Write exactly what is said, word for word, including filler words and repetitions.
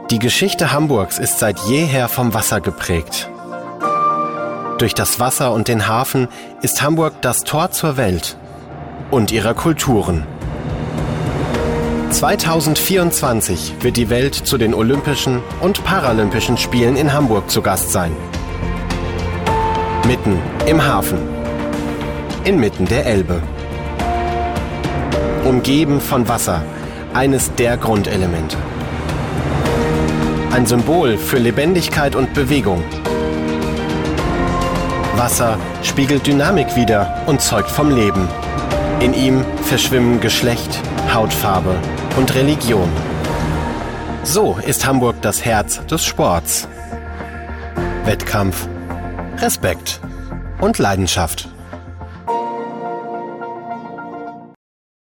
Die Geschichte Hamburgs ist seit jeher vom Wasser geprägt. Durch das Wasser und den Hafen ist Hamburg das Tor zur Welt und ihrer Kulturen. zweitausendvierundzwanzig wird die Welt zu den Olympischen und Paralympischen Spielen in Hamburg zu Gast sein. Mitten im Hafen, inmitten der Elbe. Umgeben von Wasser, eines der Grundelemente. Ein Symbol für Lebendigkeit und Bewegung. Wasser spiegelt Dynamik wider und zeugt vom Leben. In ihm verschwimmen Geschlecht, Hautfarbe und Religion. So ist Hamburg das Herz des Sports. Wettkampf, Respekt und Leidenschaft.